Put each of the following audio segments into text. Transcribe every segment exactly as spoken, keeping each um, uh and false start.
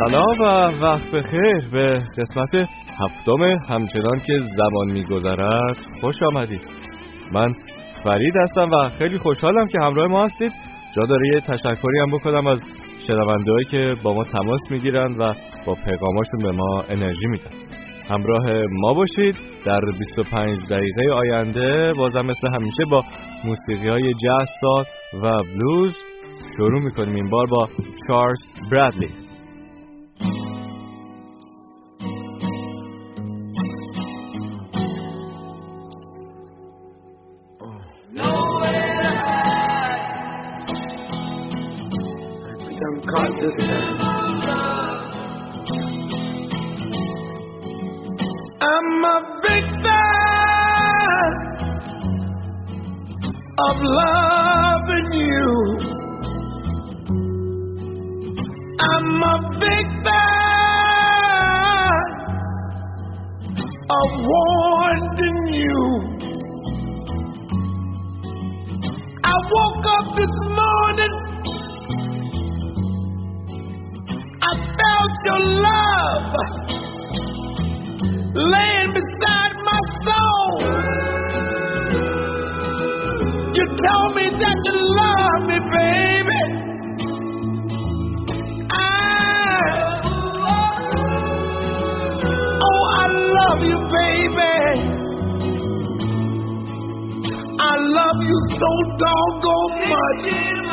سلام و وقت بخیر به قسمت هفتم همچنان که زمان میگذرد خوش آمدید. من فرید هستم و خیلی خوشحالم که همراه ما هستید. جا داره یه تشکری هم بکنم از شنونده‌هایی که با ما تماس میگیرند و با پیغاماشون به ما انرژی میدن. همراه ما باشید. در بیست و پنج دقیقه آینده بازم مثل همیشه با موسیقی‌های جاز ساز و بلوز شروع میکنیم، این بار با چارلز برادلی. I'm a victim of loving you. I'm a victim of wanting you. I woke up this morning, I felt your love laying beside my soul. You told me that you love me, baby. I, oh, I love you, baby. I love you so doggone much.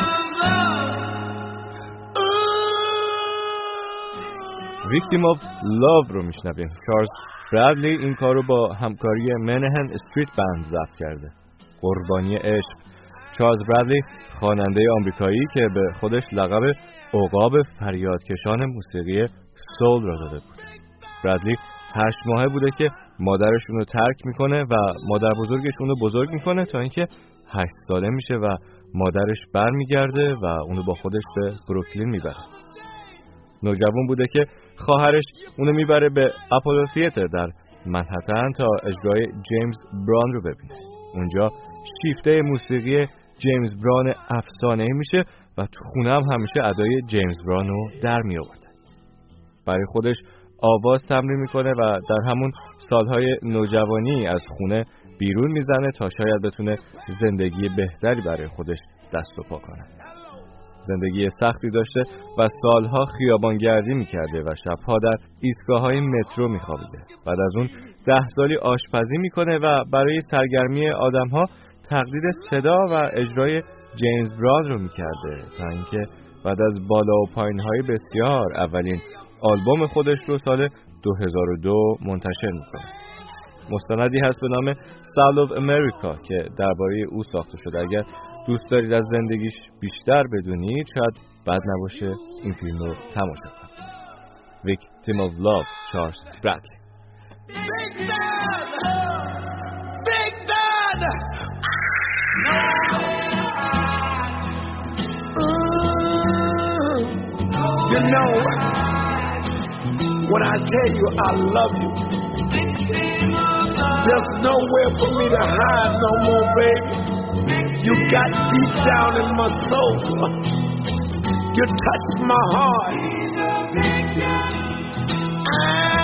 Victim of Love رو میشنویم. چارلز برادلی این کارو با همکاری منهن استریت بند ضبط کرده. قربانی عشق. چارلز برادلی خواننده آمریکایی که به خودش لقب عقاب فریادکشان موسیقی سول را داده بود. برادلی هشت ماهه بوده که مادرش اونو ترک میکنه و مادر بزرگش اونو بزرگ میکنه تا اینکه هشت ساله میشه و مادرش برمیگرده و اونو با خودش به بروکلین میبره. نوجوان بوده که خواهرش اونو میبره به اپولو تئاتر در منهتن تا اجرای جیمز براون رو ببینه. اونجا شیفته موسیقی جیمز براون افسانه‌ای میشه و تو خونه هم همیشه ادای جیمز براون رو در می آورده. برای خودش آواز تمرین میکنه و در همون سالهای نوجوانی از خونه بیرون میزنه تا شاید بتونه زندگی بهتری برای خودش دست و پا کنه. زندگی سختی داشته و سالها خیابانگردی میکرده و شبها در ایستگاه‌های مترو میخوابیده. بعد از اون ده سالی آشپزی میکنه و برای سرگرمی آدمها تقلید صدا و اجرای جیمز براون رو میکرده تا اینکه بعد از بالا و پایین‌های بسیار اولین آلبوم خودش رو سال دو هزار و دو منتشر میکنه. مستندی هست به نام Soul of America که درباره او ساخته شده. اگر دوست دارید از زندگیش بیشتر بدونید شاید بد نباشه این فیلم رو تماشا کنید. Victim of Love، چارلز برادلی. Big Dad! Big Dad! You know, when I tell you I love you, there's nowhere for me to hide no more, baby. You got deep down in my soul. You touched my heart. I,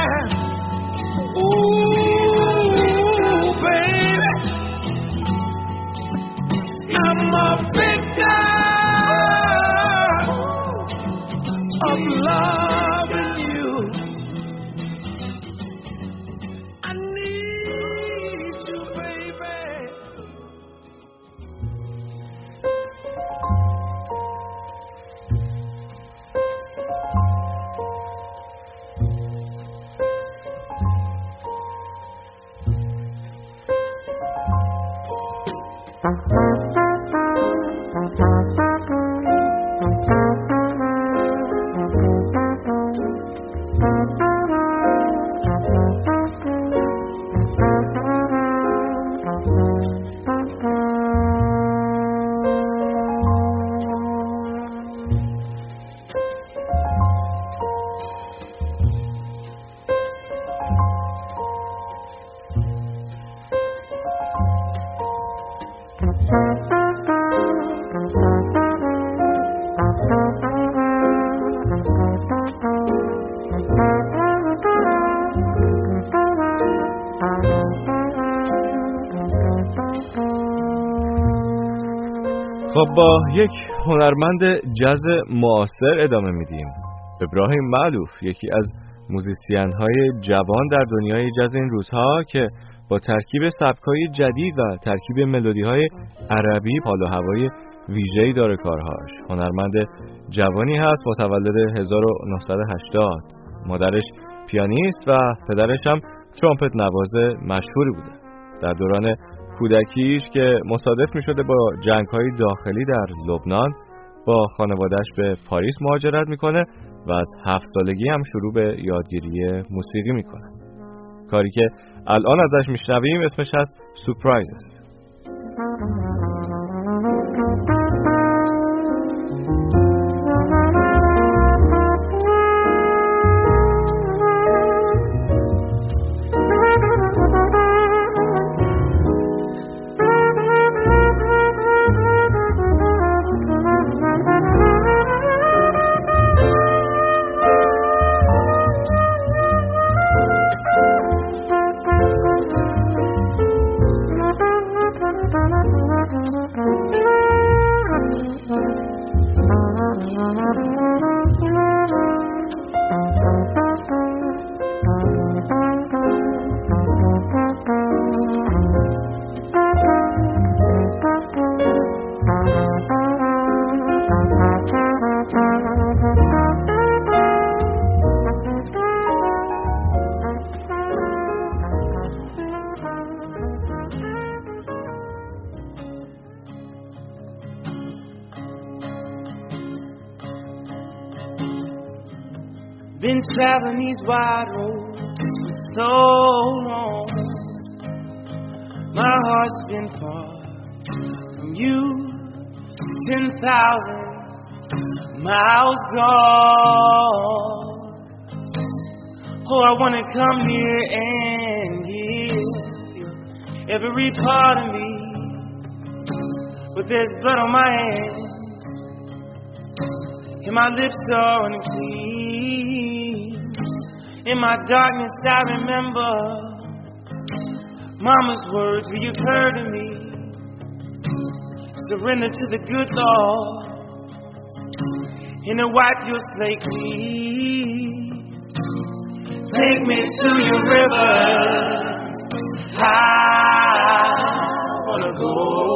ooh, baby, I'm a victim of loving you. I need you, baby. خب با یک هنرمند جاز معاصر ادامه میدیم. ابراهیم معلوف، یکی از موزیسین‌های جوان در دنیای جاز این روزها که با ترکیب سبک‌های جدید و ترکیب ملودی‌های عربی حال و هوای ویژه‌ای داره کارهاش. هنرمند جوانی هست، متولد هزار و نهصد و هشتاد. مادرش پیانیست و پدرش هم ترومپت نواز مشهوری بوده. در دوران کودکیش که مصادف می شده با جنگ‌های داخلی در لبنان، با خانواده‌اش به پاریس مهاجرت میکنه و از هفت سالگی هم شروع به یادگیری موسیقی میکنه. کاری که الان ازش میشنویم اسمش هست سورپرایزز. Been traveling these wide roads for so long. My heart's been far from you, ten thousand miles gone. Oh, I wanna come near and give you every part of me, but there's blood on my hands and my lips are unclean. In my darkness I remember Mama's words, will you heard of me? Surrender to the good Lord and to wipe your slate clean. Take me to your river, I wanna go.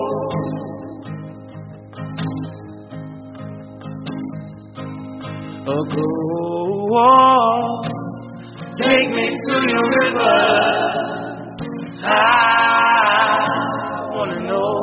Oh, go. Take me to your river, I wanna know.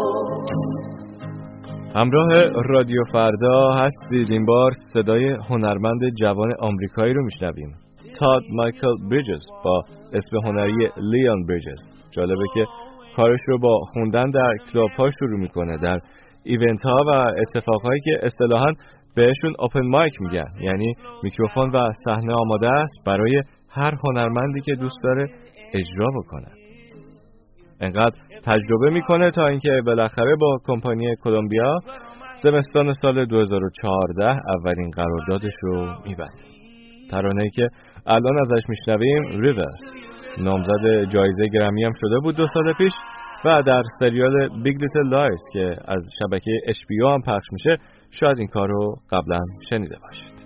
همراه رادیو فردا هستید. این بار صدای هنرمند جوان آمریکایی رو میشنویم، تاد مایکل بریجز با اسم هنری لیون بریجز. جالبه که کارش رو با خوندن در کلاب ها شروع میکنه، در ایونت ها و اتفاقهایی که اصطلاحاً بهشون اوپن مایک میگن، یعنی میکروفون و صحنه آماده است برای هر هنرمندی که دوست داره اجرا بکنه. انقدر تجربه میکنه تا اینکه بالاخره با کمپانی کلمبیا زمستان سال دو هزار و چهارده اولین قراردادش رو میبنده. ترانه‌ای که الان ازش میشنویم ریور نامزد جایزه گرمی هم شده بود دو سال پیش و در سریال بیگ لیتل لایز که از شبکه اچ بی او هم پخش میشه شاید این کار رو قبلا شنیده باشید.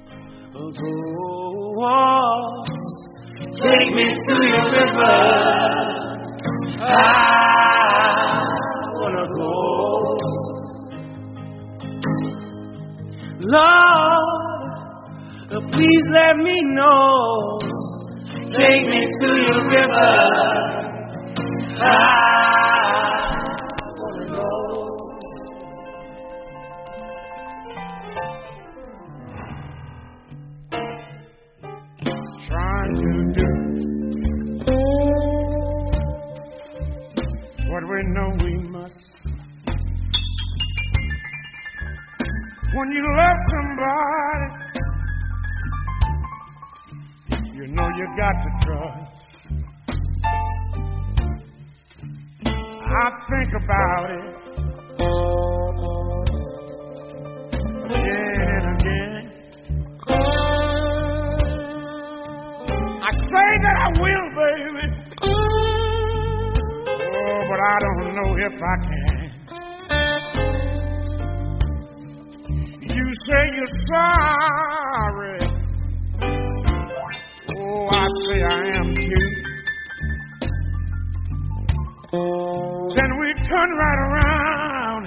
Take me to your river, I wanna go. Lord, please let me know. Take me to your river, I wanna know. Trying to do what we know we must. When you love somebody, you know you got to trust. I think about it again and again. I say that I will, baby. Oh, but I don't know if I can. say you're sorry. Oh, I say I am too. Then we turn right around.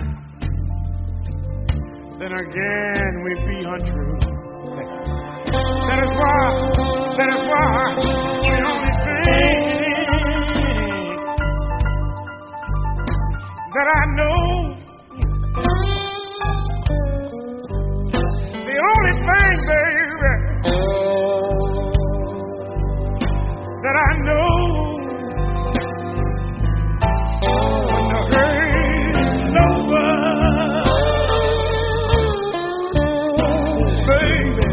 Then again we be untrue. That is why, that is why the only thing that I know, the only thing, baby, that I know, when the hurt is over, baby,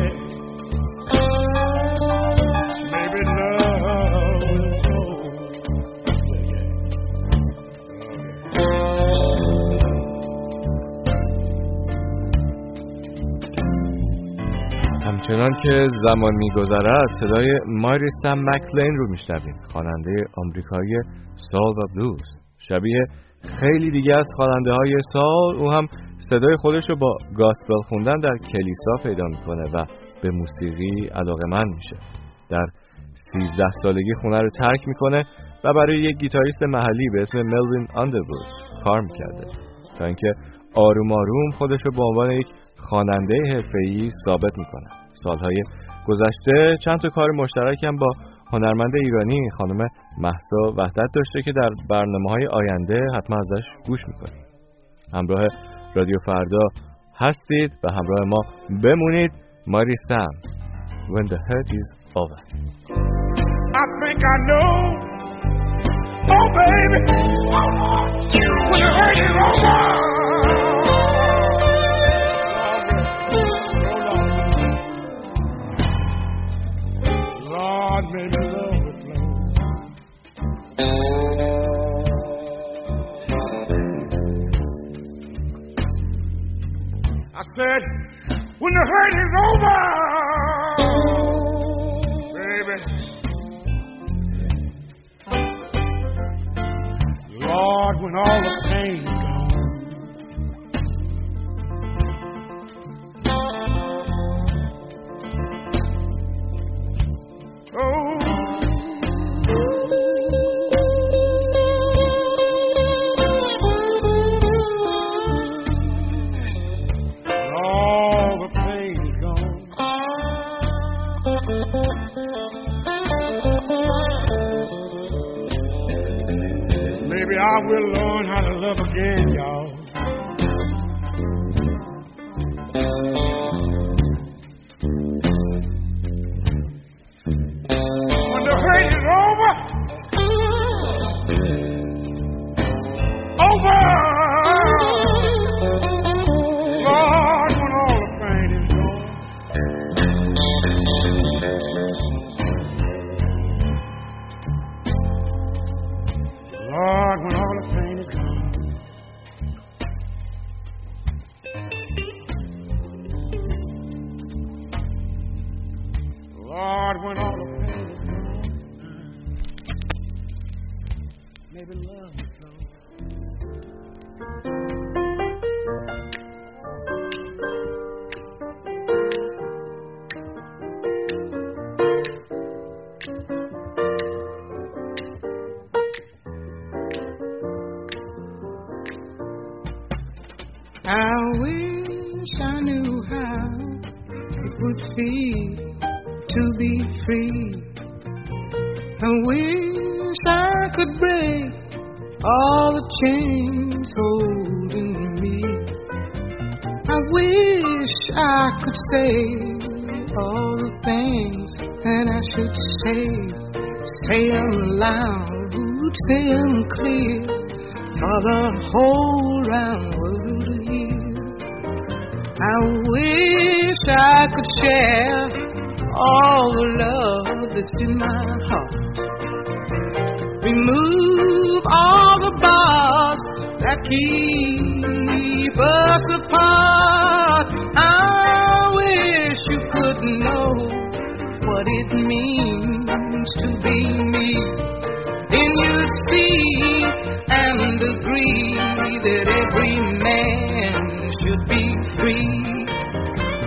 baby, love is over. همچنان که زمان می‌گذرد صدای ماری سم مکلین رو میشنویم، خواننده آمریکایی سول و بلوز. شبیه خیلی دیگه از خواننده های سال، او هم صدای خودش رو با گاسپل خوندن در کلیسا پیدا میکنه و به موسیقی علاقه‌مند میشه. در سیزده سالگی خونه رو ترک میکنه و برای یک گیتاریست محلی به اسم ملوین آندروود کار میکرده تا اینکه آروم آروم خودش رو به عنوان یک خواننده حرفه‌ای ثابت میکنه. سالهای گذشته چند تا کار مشترک هم با هنرمند ایرانی خانم مهسا وحدت داشته که در برنامه‌های آینده حتما ازش گوش میکنید. همراه رادیو فردا هستید و همراه ما بمونید. ماری سم When the hurt is over. I think I know. Oh baby, when the hurt is over. Lord, baby, love it, I said, when the hurt is over, baby, Lord, when all the pain's gone. Maybe I will learn how to love again, y'all. When the hurt is over, over, Lord, when all the pain is gone. Lord, when all the pain is gone. Lord, when all the pain is gone. Maybe love will flow. I wish I knew how it would feel to be free. I wish I could break all the chains holding me. I wish I could say all the things that I should say. Say them loud, say them clear for the whole round world to hear. I wish I could share all the love that's in my heart. Remove all the bars that keep us apart. I wish you could know what it means to be me. Then you'd see and agree that every man should be free.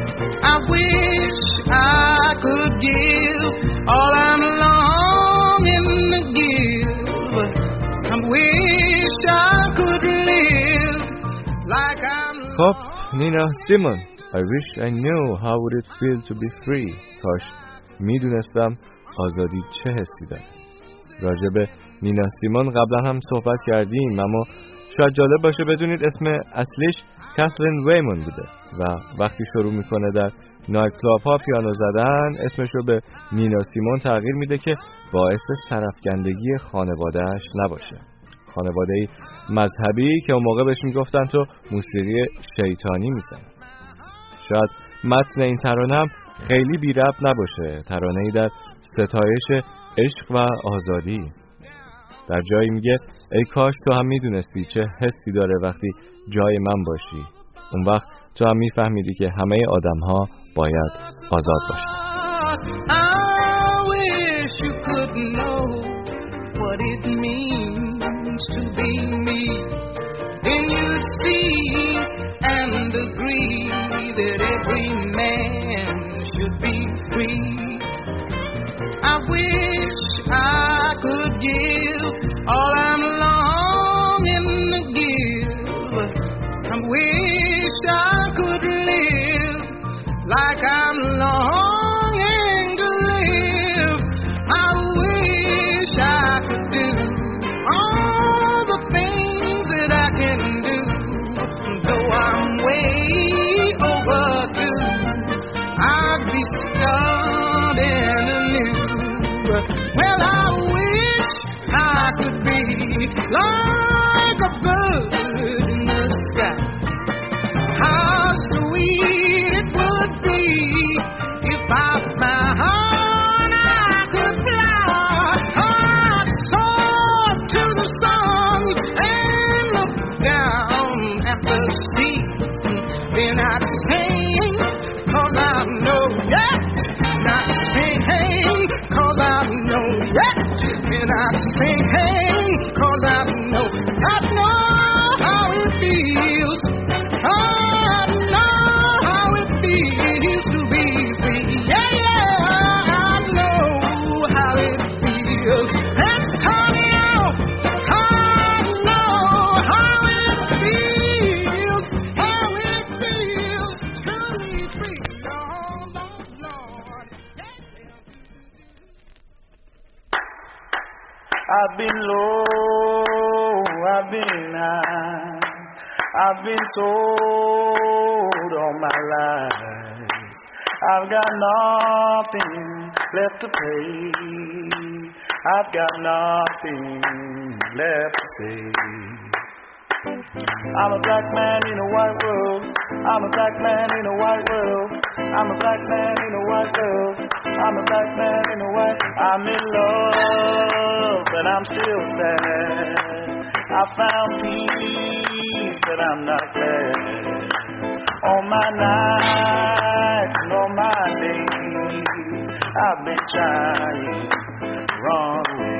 خب نینا سیمون I wish I knew how would it feel to be free. کاش میدونستم آزادی چه حسی داره. راجع به نینا سیمون قبلا هم صحبت کردیم، اما شاید جالب باشه بدونید اسم اصلیش کاتلین ویمون بوده و وقتی شروع میکنه در نایت کلاب ها پیانو زدن اسمش رو به نینا سیمون تغییر میده که باعث سرفکندگی خانوادهش نباشه. خانواده‌ای مذهبی که اون موقع بهش میگفتن تو موسیقی شیطانی میزنی. شاید متن این ترانه هم خیلی بی ربط نباشه، ترانه‌ای در ستایش عشق و آزادی. در جایی میگه ای کاش تو هم میدونستی چه حسی داره وقتی جای من باشی، اون وقت تو هم میفهمیدی که همه آدم ها باید آزاد باشن. I wish you could know what it means to be me. Then you'd see and agree that every man should be free. I wish I could give all I'm longing to give. I wish I could live like I'm longing to live. I wish I could do all the things that I can do. Though I'm way overdue, I'd be starting anew. Well, I wish I could be like a bird in the sky. How sweet it would be if I found I could fly. I'd soar to the sun and look down at the sea. Then I'd sing, 'cause I know, yeah. Not sing, cause I know, yeah. And I sing, hey, cause I know, I know how it feels. I know how it feels to be free. Yeah, yeah, I know how it feels. Let's turn it out. I know how it feels, how it feels to be free. Lord, Lord, Lord. I've been low, I've been high, I've been told all my life I've got nothing left to pay, I've got nothing left to say. I'm a black man in a white world, I'm a black man in a white world, I'm a black man in a white world, I'm a black man in a white. I'm in love, but I'm still sad. I found peace, but I'm not glad. All my nights and all my days, I've been trying the wrong way.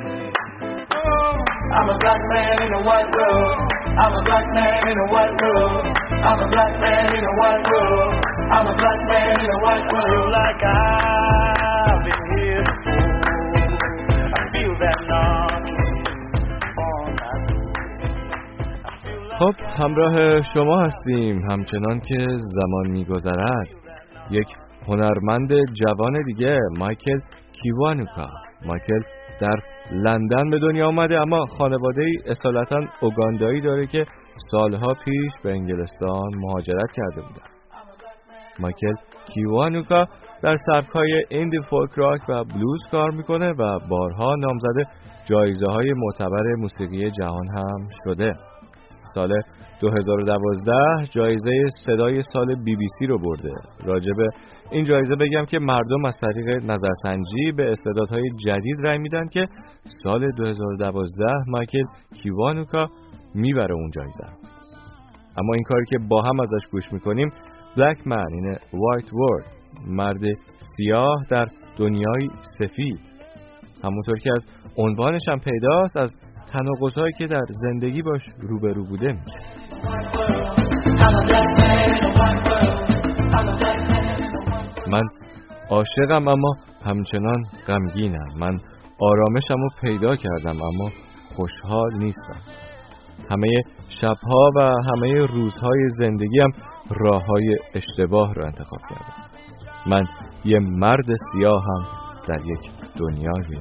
I'm a black man in a white world, I'm a black man in a white world, I'm a black man in a white world, I'm a black man in a white world. Like I've been here before, I feel that knocking on my door. خب همراه شما هستیم همچنان که زمان میگذرد. یک هنرمند جوان دیگه، مایکل کیوانوکا. مایکل در لندن به دنیا آمده اما خانواده‌ای اصالتاً اوگاندایی داره که سالها پیش به انگلستان مهاجرت کرده بودن. مایکل کیوانوکا در سبک‌های ایندی فولک راک و بلوز کار میکنه و بارها نامزد جایزه‌های معتبر موسیقی جهان هم شده. سال دو هزار و دوازده جایزه صدای سال بی بی سی رو برده. راجع به این جایزه بگم که مردم از طریق نظرسنجی به استعدادهای جدید رای میدن که سال دو هزار و دوازده مایکل کیوانوکا میبره اون جایزه. اما این کاری که با هم ازش گوش میکنیم Black Man in a White World، مرد سیاه در دنیای سفید. همونطور که از عنوانش هم پیداست از تناقض‌هایی که در زندگی باش روبرو بوده میگه. من عاشقم اما همچنان غمگینم. من آرامشم رو پیدا کردم اما خوشحال نیستم. همه شبها و همه روزهای زندگیم راههای اشتباه رو انتخاب کردم. من یه مرد سیاهم در یک دنیای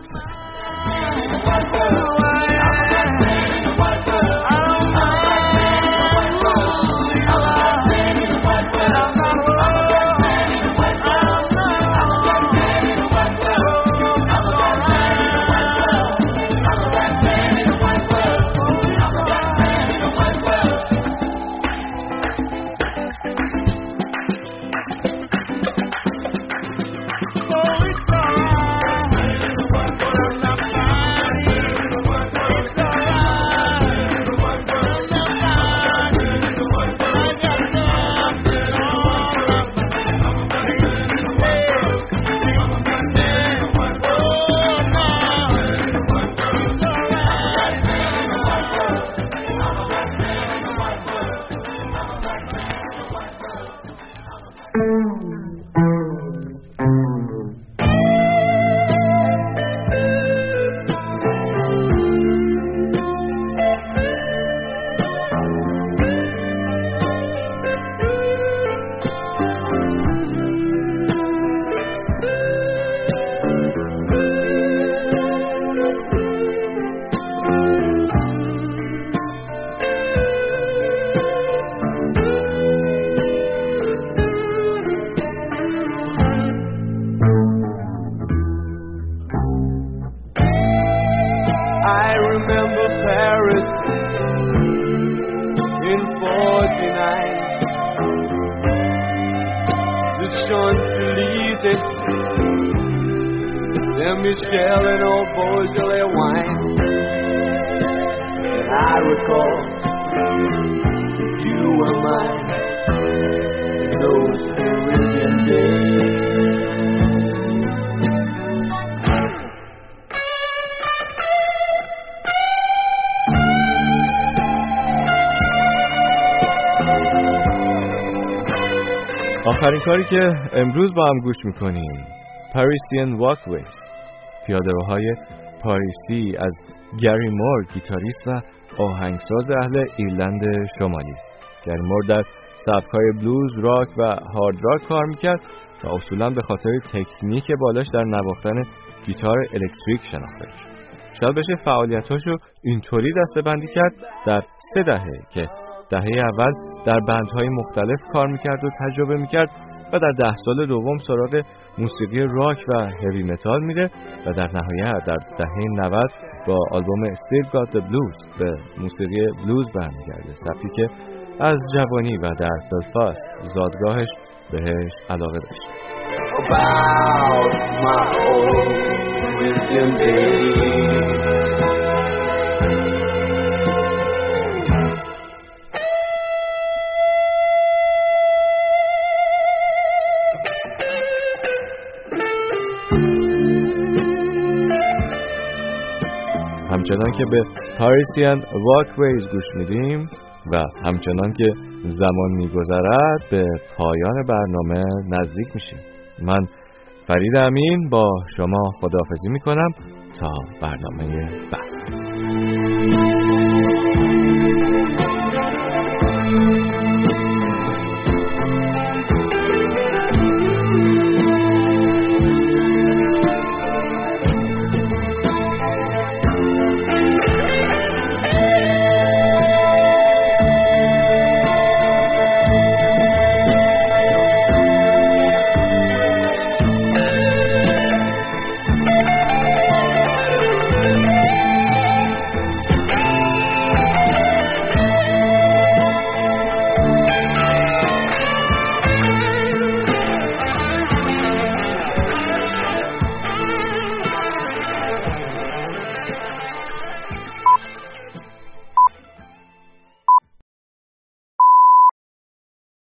I remember Paris in forty-nine, the Champs-Élysées, Saint-Michel and old Beaujolais wine. And I recall you were mine in those Parisian days. آخرین کاری که امروز با هم گوش میکنیم Parisian Walkways، پیاده‌روهای پاریسی از گری مور، گیتاریست و آهنگساز اهل ایرلند شمالی. گری مور در سبک‌های بلوز، راک و هارد راک کار میکرد و اصولاً به خاطر تکنیک بالاش در نواختن گیتار الکتریک شناخته میشه. شاید بشه فعالیتاشو اینطوری دسته‌بندی کرد در سه دهه که دهه اول در بندهای مختلف کار میکرد و تجربه میکرد و در ده سال دوم سراغ موسیقی راک و هیوی متال میره و در نهایت در دهه نود با آلبوم Still Got the Blues به موسیقی بلوز برمیگرده، سبکی که از جوانی و در بلفاست زادگاهش بهش علاقه داشت. About my old wisdom days, همچنان که به Parisian Walkways گوش میدیم و همچنان که زمان میگذرد به پایان برنامه نزدیک میشیم. من فرید امین با شما خداحافظی میکنم تا برنامه بعد.